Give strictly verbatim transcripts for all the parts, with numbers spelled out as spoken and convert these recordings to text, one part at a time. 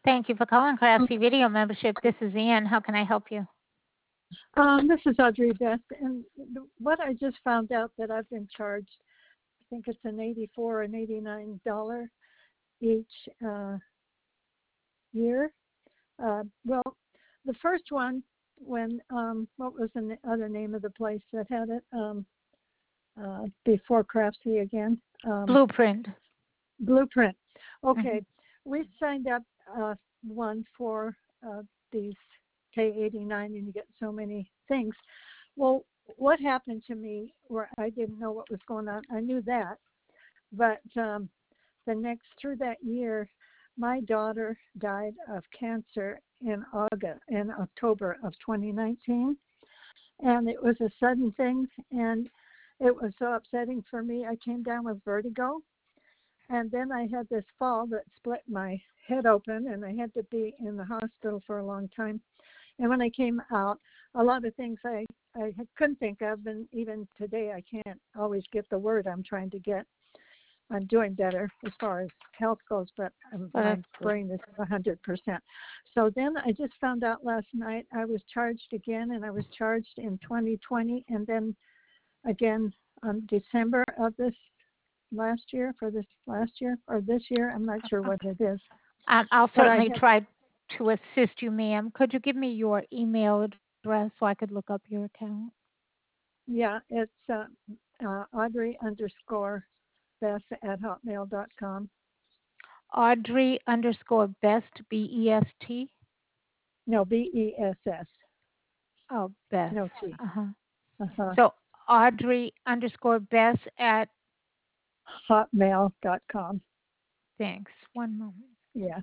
Thank you for calling Craftsy Video Membership. This is Ann. How can I help you? Um, this is Audrey Beth, and the, what I just found out that I've been charged, I think it's an eighty-four and eighty-nine dollar each uh, year. Uh, well, the first one, when um, what was the other name of the place that had it um, uh, before Craftsy again? Um, Blueprint. Blueprint. Mm-hmm. Okay, we signed up uh, one for uh, these K eighty-nine, and you get so many things. Well, what happened to me where I didn't know what was going on? I knew that, but um, the next through that year, my daughter died of cancer in August, in October of twenty nineteen, and it was a sudden thing, and it was so upsetting for me. I came down with vertigo, and then I had this fall that split my head open, and I had to be in the hospital for a long time. And when I came out, a lot of things I, I couldn't think of, and even today I can't always get the word I'm trying to get. I'm doing better as far as health goes, but um, Well, my that's good. brain is one hundred percent. So then I just found out last night I was charged again, and I was charged in twenty twenty, and then again on December of this last year, for this last year, or this year, I'm not sure what it is. Um, I'll But I certainly had, try to assist you, ma'am. Could you give me your email address so I could look up your account? yeah, it's uh, uh, Audrey underscore Beth at hotmail dot com. Audrey underscore Best, B E S T. No, B E S S. Oh, Beth. No T. Uh-huh. Uh-huh. So Audrey underscore Best at, hotmail dot com. thanks. One moment. Yeah.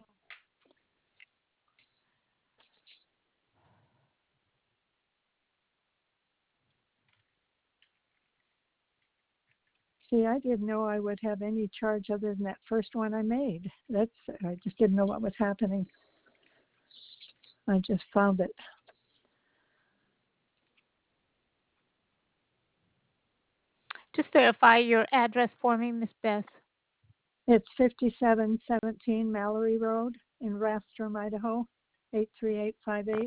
See, I didn't know I would have any charge other than that first one I made. That's I just didn't know what was happening. I just found it. Just verify your address for me, Miss Beth. It's fifty-seven seventeen Mallory Road in Rathdrum, Idaho, eight three eight five eight.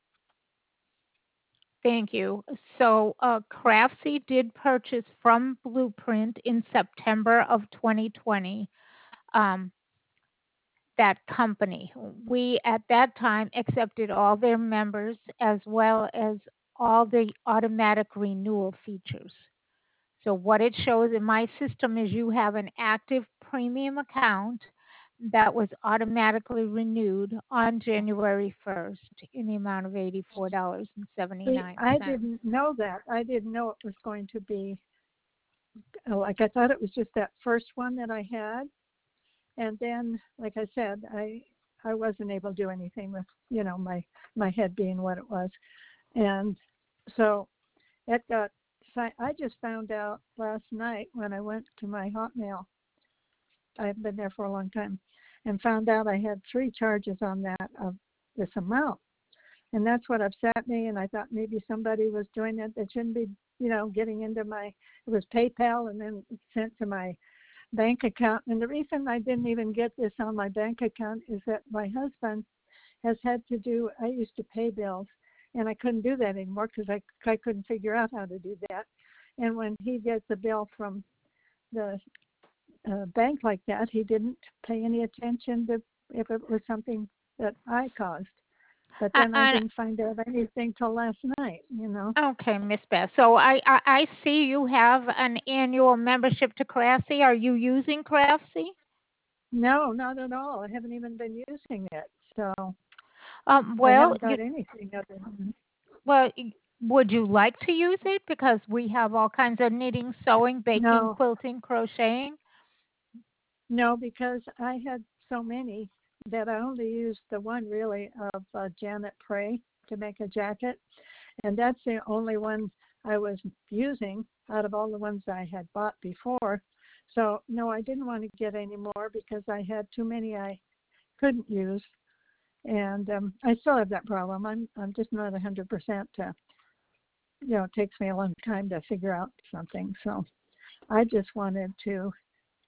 Thank you. So, uh, Craftsy did purchase from Blueprint in September of twenty twenty. Um, that company. We at that time accepted all their members as well as all the automatic renewal features. So what it shows in my system is you have an active premium account that was automatically renewed on January first in the amount of eighty-four dollars and See, seventy-nine I cents. didn't know that. I didn't know it was going to be like I thought it was just that first one that I had. And then, like I said, I I wasn't able to do anything with, you know, my, my head being what it was. And so it got, I just found out last night when I went to my Hotmail. I've been there for a long time, and found out I had three charges on that of this amount. And that's what upset me. And I thought maybe somebody was doing it that shouldn't be, you know, getting into my, it was PayPal and then sent to my bank account. And the reason I didn't even get this on my bank account is that my husband has had to do, I used to pay bills, and I couldn't do that anymore because I, I couldn't figure out how to do that. And when he gets a bill from the uh, bank like that, he didn't pay any attention to if it was something that I caused. But I, then I I, didn't find out anything till last night, you know. okay, Miss Beth. So I, I, I see you have an annual membership to Craftsy. Are you using Craftsy? No, not at all. I haven't even been using it. So Um, I well, haven't you, got anything other than. well, y- would you like to use it? Because we have all kinds of knitting, sewing, baking, No, quilting, crocheting. no, because I had so many that I only used the one really of uh, Janet Prey to make a jacket. And that's the only one I was using out of all the ones I had bought before. So, no, I didn't want to get any more because I had too many I couldn't use. And um, I still have that problem. I'm I'm just not one hundred percent. Uh, you know, it takes me a long time to figure out something. So I just wanted to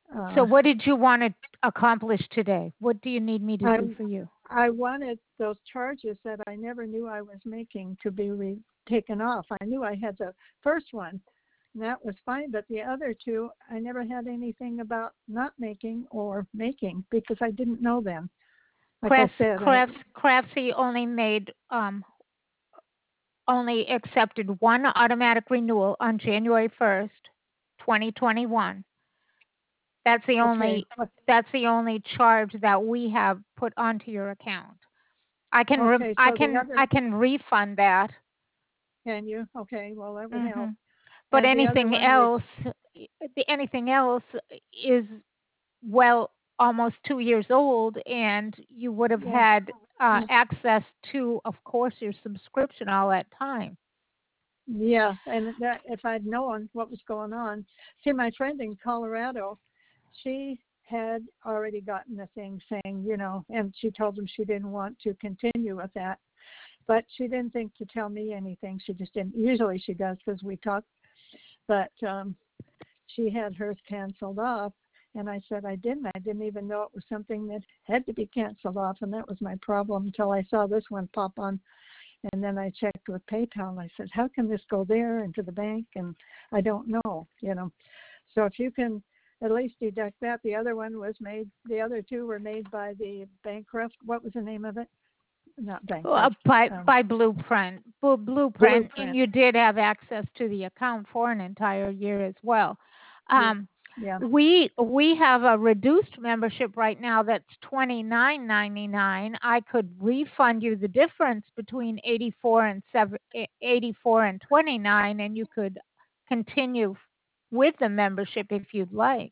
Uh, So what did you want to accomplish today? What do you need me to I do for you? I wanted those charges that I never knew I was making to be re- taken off. I knew I had the first one, and that was fine, but the other two, I never had anything about not making or making because I didn't know them. Like I Crafts, said, I Crafts, Craftsy only made um, only accepted one automatic renewal on January first, twenty twenty-one. That's the okay, only that's the only charge that we have put onto your account. I can re- okay. I So the can other, I can refund that. can you? Okay, well that would Hmm. help. But And the other anything one was else, the anything else is well almost two years old, and you would have yeah, had uh, yeah, access to, of course, your subscription all that time. yeah. And that if I'd known what was going on, see, my friend in Colorado, she had already gotten a thing saying, you know, and she told them she didn't want to continue with that, but she didn't think to tell me anything. She just didn't. Usually she does because we talk, but um, she had hers canceled off. And I said I didn't. I didn't even know it was something that had to be canceled off, and that was my problem until I saw this one pop on. And then I checked with PayPal, and I said, how can this go there into the bank? And I don't know, you know. So if you can at least deduct that. The other one was made, the other two were made by the bankrupt. What was the name of it? Not Uh, bankrupt. by Um, by Blueprint, Blue, Blueprint, and Blueprint. you did have access to the account for an entire year as well. Yeah. Um, Yeah. we we have a reduced membership right now that's twenty nine ninety nine. I could refund you the difference between eighty four and seven, eighty four and twenty nine, and you could continue with the membership if you'd like.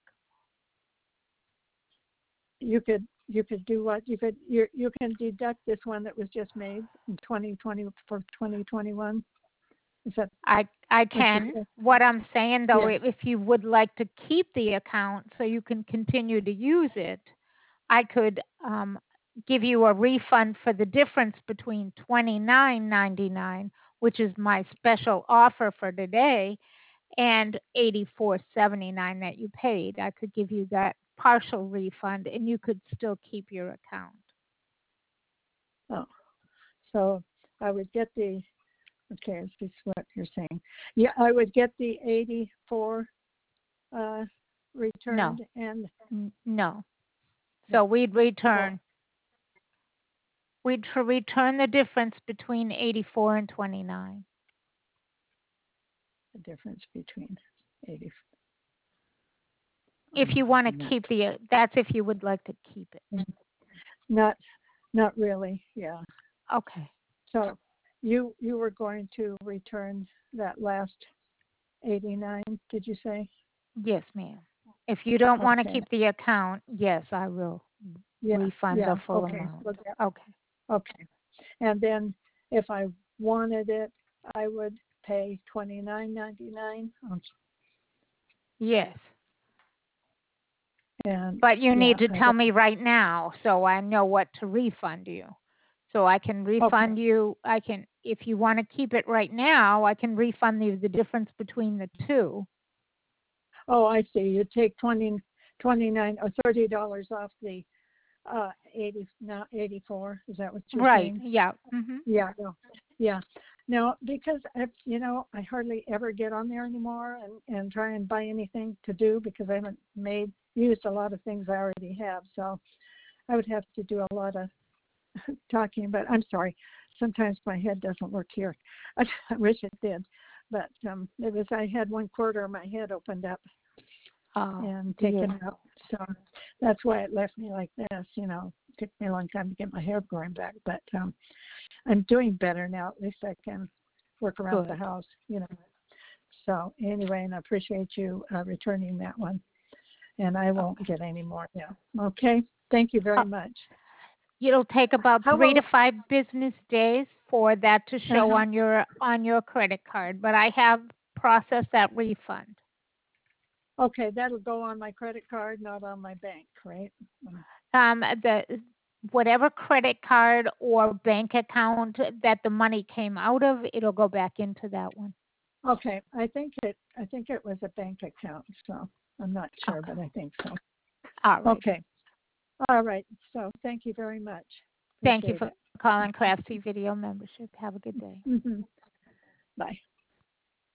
You could you could do what you could you you can deduct this one that was just made in twenty twenty for twenty twenty-one. Is that I I what you can. said? What I'm saying though, Yeah. if if you would like to keep the account so you can continue to use it, I could um, give you a refund for the difference between twenty-nine ninety-nine, which is my special offer for today, and eighty-four seventy-nine that you paid. I could give you that partial refund, and you could still keep your account. Oh, so I would get the okay. This is what you're saying. Yeah, I would get the eighty-four uh, No, returned and n- no. no. So we'd Well, return we'd tr- return the difference between eighty-four and twenty-nine. the difference between eighty. If Oh, you want to not, keep the, that's if you would like to keep it. not, not really. Yeah. Okay. So you you were going to return that last eighty-nine, did you say? Yes, ma'am. If you don't want to Okay. keep the account, yes, I will Yeah. refund the Yeah. full Okay. amount. So that, Okay. okay. And then if I wanted it, I would pay twenty-nine ninety-nine. Yes. And But you yeah, need to I tell got, me right now so I know what to refund you. So I can okay. refund you. I can, if you want to keep it right now, I can refund you the difference between the two. Oh, I see. You take twenty, twenty-nine or thirty dollars off the uh eighty, not eighty-four. Is that what you're Right. saying? Yeah. Mhm. Yeah, no, yeah. No, because I, you know, I hardly ever get on there anymore and and try and buy anything to do because I haven't made used a lot of things I already have. So I would have to do a lot of talking. But I'm sorry, sometimes my head doesn't work here. I, I wish it did, but um, it was I had one quarter of my head opened up Oh, and dear. taken out. So that's why it left me like this. You know, it took me a long time to get my hair growing back, but um, I'm doing better now. At least I can work around the Good. house, you know. So anyway, and I appreciate you uh, returning that one. And I won't Okay. get any more now. Okay. Thank you Uh, very much. it'll take about How three will? to five business days for that to show Uh-huh. on your on your credit card, but I have processed that refund. Okay, that'll go on my credit card, not on my bank, right? Um, the whatever credit card or bank account that the money came out of, it'll go back into that one. Okay. I think it. I think it was a bank account. So. I'm not sure, but I think so. All right. Okay. All right. So thank you very much. Thank you Appreciate for calling Craftsy Video Membership. Have a good day. it. hmm Bye.